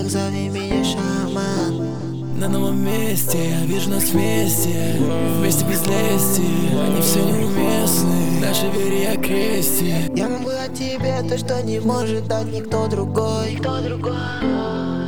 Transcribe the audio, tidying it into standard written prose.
так зови меня шаман. На новом месте, я вижу нас вместе. Вместе без лести, они все неуместны. Наши вере я крести. Я могу дать тебе то, что не может дать никто другой.